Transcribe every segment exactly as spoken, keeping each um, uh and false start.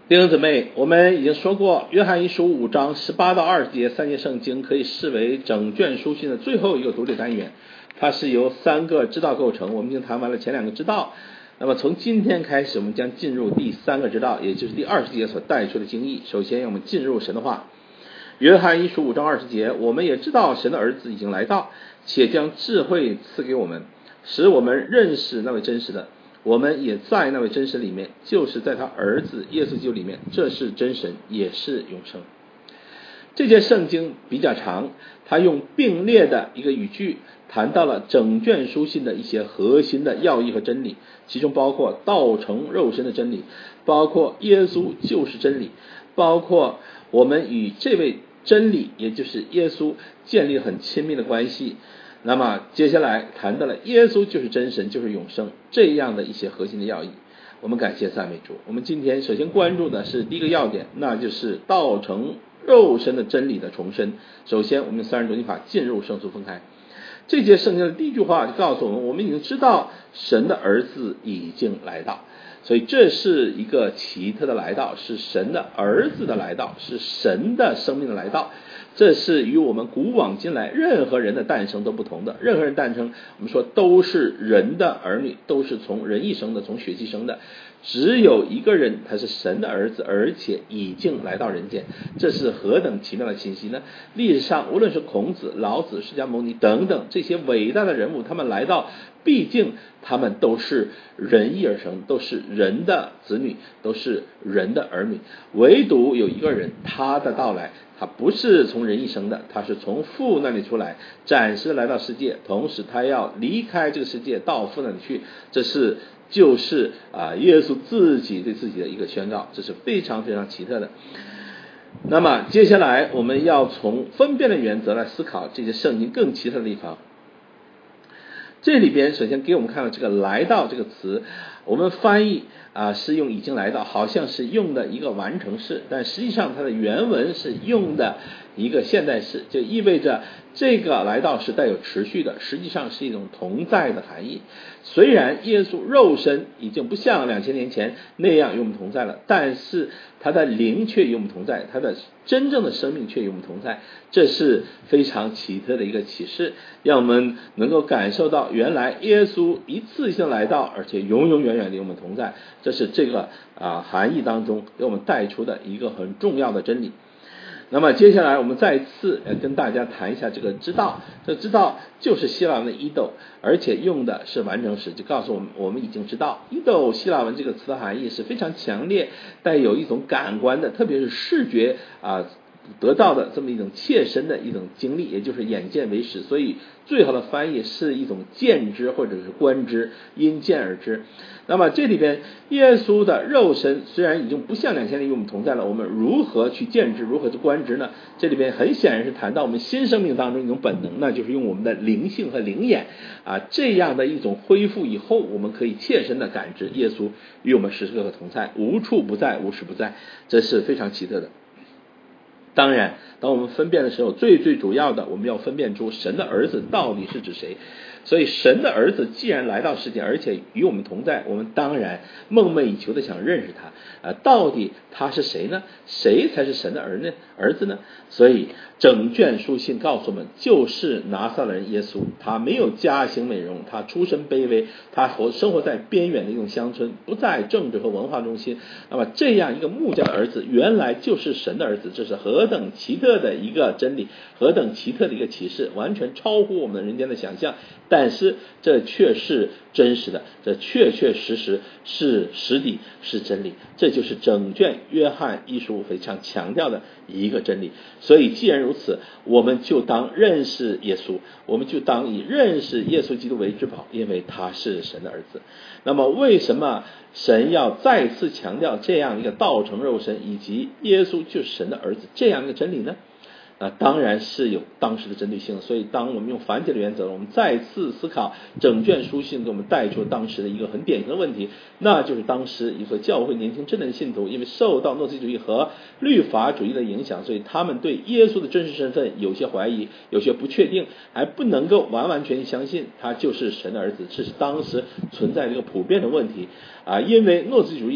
弟兄姊妹，我们已经说过，约翰一书五章十八到二十节三节圣经可以视为整卷书信的最后一个独立单元，它是由三个知道构成。我们已经谈完了前两个知道，那么从今天开始，我们将进入第三个知道，也就是第二十节所带出的经义。首先，我们进入神的话。约翰一书五章二十节，我们也知道神的儿子已经来到，且将智慧赐给我们，使我们认识那位真实的。我们也在那位真实里面，就是在他儿子耶稣基督里面，这是真神，也是永生。这节圣经比较长，他用并列的一个语句谈到了整卷书信的一些核心的要义和真理，其中包括道成肉身的真理，包括耶稣就是真理，包括我们与这位真理也就是耶稣建立很亲密的关系。那么接下来谈到了耶稣就是真神，就是永生，这样的一些核心的要义。我们感谢赞美主。我们今天首先关注的是第一个要点，那就是道成肉身的真理的重申。首先我们用三人读经法进入圣书分开。这节圣经的第一句话就告诉我们，我们已经知道神的儿子已经来到，所以这是一个奇特的来到，是神的儿子的来到，是神的生命的来到。这是与我们古往今来任何人的诞生都不同的。任何人诞生，我们说都是人的儿女，都是从人一生的，从血气生的。只有一个人他是神的儿子，而且已经来到人间，这是何等奇妙的信息呢？历史上无论是孔子、老子、释迦牟尼等等这些伟大的人物，他们来到，毕竟他们都是人意而生，都是人的子女，都是人的儿女。唯独有一个人，他的到来他不是从人一生的，他是从父那里出来，暂时来到世界，同时他要离开这个世界到父那里去。这是就是啊，耶稣自己对自己的一个宣告，这是非常非常奇特的。那么接下来我们要从分辨的原则来思考这些圣经更奇特的地方。这里边首先给我们看到这个来到这个词，我们翻译啊是用已经来到，好像是用的一个完成式，但实际上它的原文是用的一个现在式，就意味着这个来到是带有持续的，实际上是一种同在的含义。虽然耶稣肉身已经不像两千年前那样与我们同在了，但是他的灵却与我们同在，他的真正的生命却与我们同在。这是非常奇特的一个启示，让我们能够感受到原来耶稣一次性来到，而且永永远远地与我们同在。这是这个啊含义当中给我们带出的一个很重要的真理。那么接下来我们再次跟大家谈一下这个知道。这个知道就是希腊文的伊斗，而且用的是完成时，就告诉我们我们已经知道。伊斗希腊文这个词的含义是非常强烈，带有一种感官的，特别是视觉啊得到的这么一种切身的一种经历，也就是眼见为实。所以最好的翻译是一种见之或者是观之，因见而知。那么这里边耶稣的肉身虽然已经不像两千年与我们同在了，我们如何去见之，如何去观之呢？这里边很显然是谈到我们新生命当中一种本能，那就是用我们的灵性和灵眼啊这样的一种恢复以后，我们可以切身的感知耶稣与我们时时刻刻同在，无处不在，无时不在，这是非常奇特的。当然当我们分辨的时候，最最主要的我们要分辨出神的儿子到底是指谁。所以神的儿子既然来到世界，而且与我们同在，我们当然梦寐以求的想认识他、呃、到底他是谁呢？谁才是神的儿呢儿子呢？所以整卷书信告诉我们，就是拿撒勒人耶稣，他没有家庭美容，他出身卑微，他活生活在边远的一种乡村，不在政治和文化中心。那么这样一个木匠的儿子原来就是神的儿子，这是何等奇特的一个真理，何等奇特的一个启示，完全超乎我们人间的想象。但是这却是真实的，这确确实实是实底，是真理。这就是整卷约翰一书非常强调的一个真理。所以既然如此，我们就当认识耶稣，我们就当以认识耶稣基督为至宝，因为他是神的儿子。那么为什么神要再次强调这样一个道成肉身以及耶稣就是神的儿子这样一个真理呢？啊，当然是有当时的针对性。所以当我们用繁体的原则，我们再次思考整卷书信给我们带出当时的一个很典型的问题，那就是当时一个教会年轻真正的信徒，因为受到诺斯底主义和律法主义的影响，所以他们对耶稣的真实身份有些怀疑，有些不确定，还不能够完完全全相信他就是神的儿子。这是当时存在这个普遍的问题啊，因为诺斯底主义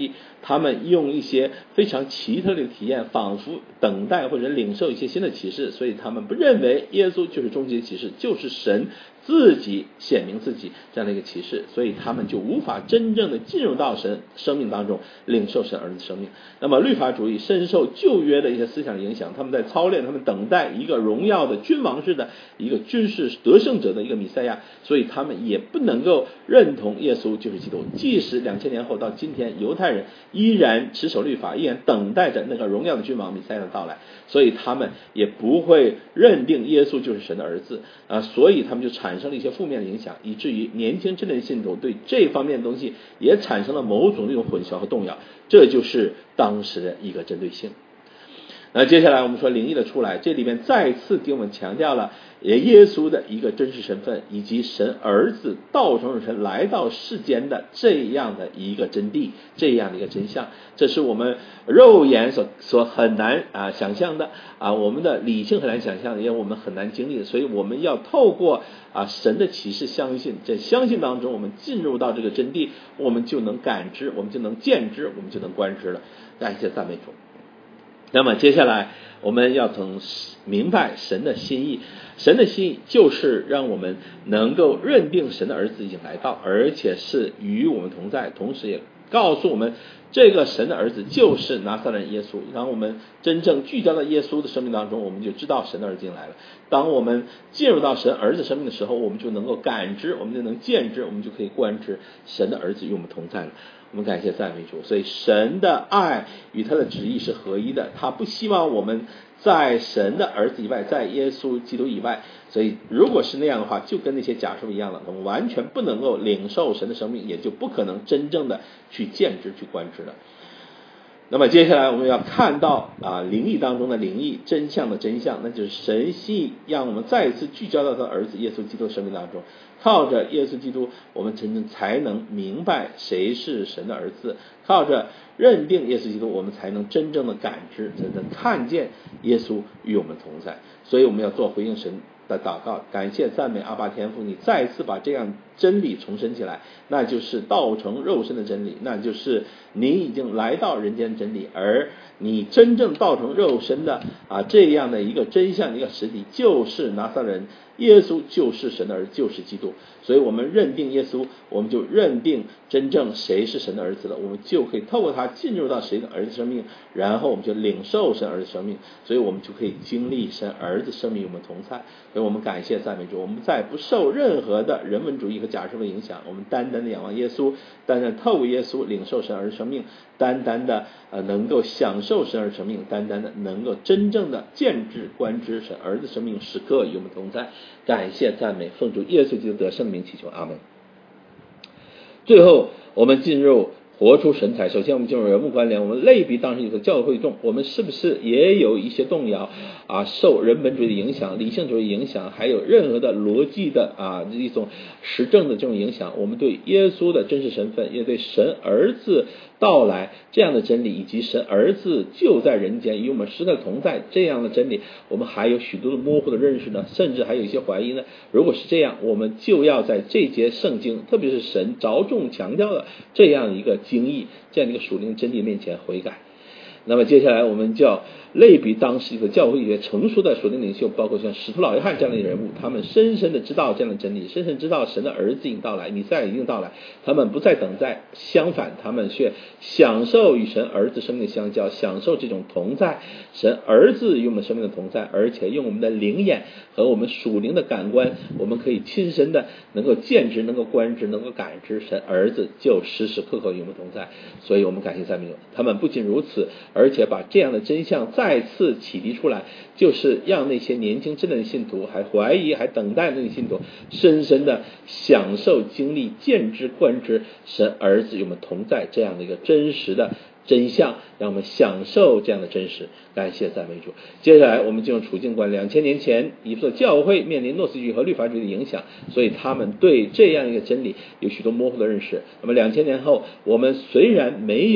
他们用一些非常奇特的体验，仿佛等待或者领受一些新的启示，所以他们不认为耶稣就是终极的启示，就是神自己显明自己这样的一个启示，所以他们就无法真正的进入到神生命当中，领受神儿子生命。那么律法主义深受旧约的一些思想影响，他们在操练，他们等待一个荣耀的君王式的一个军事得胜者的一个弥赛亚，所以他们也不能够认同耶稣就是基督。即使两千年后到今天，犹太人依然持守律法，依然等待着那个荣耀的君王弥赛亚的到来，所以他们也不会认定耶稣就是神的儿子啊，所以他们就产生了一些负面的影响，以至于年轻真正的信徒对这方面的东西也产生了某种的一种混淆和动摇，这就是当时的一个针对性。那接下来我们说灵异的出来，这里面再次给我们强调了耶稣的一个真实身份，以及神儿子道成神来到世间的这样的一个真谛，这样的一个真相，这是我们肉眼所所很难啊想象的啊，我们的理性很难想象的，也我们很难经历的，所以我们要透过啊神的启示相信，在相信当中我们进入到这个真谛，我们就能感知，我们就能见知，我们就能观知了。感谢赞美主。那么接下来我们要从明白神的心意，神的心意就是让我们能够认定神的儿子已经来到，而且是与我们同在，同时也告诉我们这个神的儿子就是拿撒勒人耶稣。当我们真正聚焦到耶稣的生命当中，我们就知道神的儿子已经来了。当我们进入到神儿子生命的时候，我们就能够感知，我们就能见知，我们就可以观知神的儿子与我们同在了。我们感谢赞美主。所以神的爱与他的旨意是合一的，他不希望我们在神的儿子以外，在耶稣基督以外，所以如果是那样的话，就跟那些假说一样了，我们完全不能够领受神的生命，也就不可能真正的去见知去观知了。那么接下来我们要看到啊灵异当中的灵异，真相的真相，那就是神心意让我们再一次聚焦到他的儿子耶稣基督的生命当中，靠着耶稣基督我们真正才能明白谁是神的儿子，靠着认定耶稣基督我们才能真正的感知，真正看见耶稣与我们同在。所以我们要做回应神的祷告，感谢赞美阿爸天父，你再次把这样真理重申起来，那就是道成肉身的真理，那就是你已经来到人间真理，而你真正道成肉身的啊这样的一个真相一个实体，就是拿撒勒人耶稣，就是神的儿子，就是基督。所以我们认定耶稣，我们就认定真正谁是神的儿子了，我们就可以透过他进入到谁的儿子生命，然后我们就领受神儿子生命，所以我们就可以经历神儿子生命与我们同在。所以我们感谢赞美主，我们再不受任何的人文主义和假设的影响，我们单单的仰望耶稣，单单透过耶稣领受神儿子生命，单单的呃能够享受神儿子生命，单单的能够真正的见知观知神儿子生命，时刻与我们同在。感谢赞美，奉主耶稣基督得圣名祈求，阿们。最后我们进入活出神采。首先我们进入人物关联，我们类比当时有个教会众，我们是不是也有一些动摇啊？受人本主义的影响，理性主义影响，还有任何的逻辑的啊一种实证的这种影响，我们对耶稣的真实身份，也对神儿子到来这样的真理，以及神儿子就在人间与我们时刻同在这样的真理，我们还有许多的模糊的认识呢，甚至还有一些怀疑呢。如果是这样，我们就要在这节圣经，特别是神着重强调的这样一个经义，这样一个属灵真理面前悔改。那么接下来我们就要类比当时一个教会一些成熟的属灵领袖，包括像使徒老约翰这样的人物，他们深深的知道这样的真理，深深知道神的儿子已经到来，弥赛亚已经到来，他们不再等待，相反他们却享受与神儿子生命的相交，享受这种同在，神儿子与我们生命的同在，而且用我们的灵眼和我们属灵的感官，我们可以亲身的能够见知，能够观知，能够感知神儿子就时时刻刻与我们同在。所以我们感谢赞美主，他们不仅如此，而且把这样的真相再次启迪出来，就是让那些年轻稚嫩的信徒，还怀疑还等待的那些信徒，深深的享受经历见知观知神儿子与我们同在这样的一个真实的真相，让我们享受这样的真实。感谢赞美主。接下来我们进入处境观。两千年前以弗所教会面临诺斯主义和律法主义的影响，所以他们对这样一个真理有许多模糊的认识。那么两千年后，我们虽然没有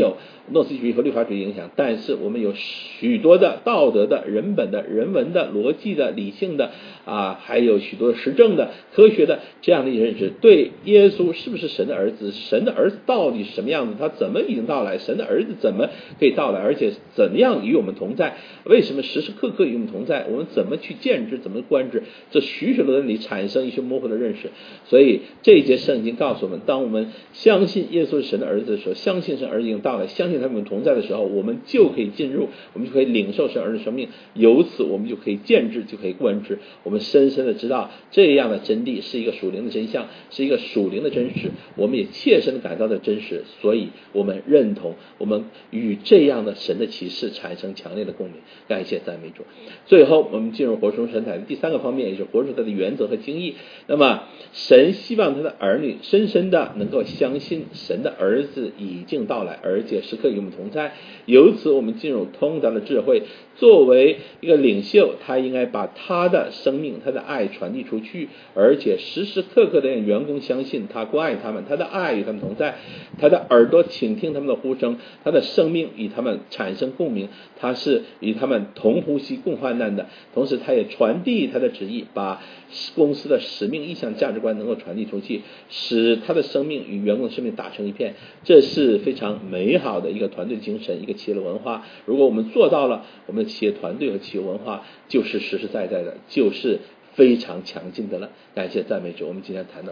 诺斯主义和律法主义影响，但是我们有许多的道德的、人本的、人文的、逻辑的、理性的啊，还有许多实证的、科学的这样的一些认识，对耶稣是不是神的儿子，神的儿子到底是什么样子，他怎么已经到来，神的儿子怎么可以到来，而且怎么样与我们同在，为什么时时刻刻与我们同在，我们怎么去见之，怎么观之，这许许多多里产生一些模糊的认识。所以这一节圣经告诉我们，当我们相信耶稣是神的儿子的时候，相信神儿子已经到来，相信他们同在的时候，我们就可以进入，我们就可以领受神儿子生命，由此我们就可以见之，就可以观之，我们深深的知道这样的真谛是一个属灵的真相，是一个属灵的真实，我们也切身的感到的真实，所以我们认同，我们与这样的神的启示产生强烈的共鸣。感谢赞美主。最后我们进入活出神态的第三个方面，也是活出它的原则和经义。那么神希望他的儿女深深的能够相信神的儿子已经到来，而且时刻与我们同在，由此我们进入通达的智慧。作为一个领袖，他应该把他的生命、他的爱传递出去，而且时时刻刻的让员工相信他关爱他们，他的爱与他们同在，他的耳朵倾听他们的呼声，他的生命与他们产生共鸣，他是与他们同呼吸共患难的，同时他也传递他的旨意，把公司的使命意向价值观能够传递出去，使他的生命与员工的生命打成一片。这是非常美好的一个团队精神，一个企业的文化。如果我们做到了，我们的企业团队和企业文化就是实实在在的，就是非常强劲的了。感谢赞美主，我们今天谈到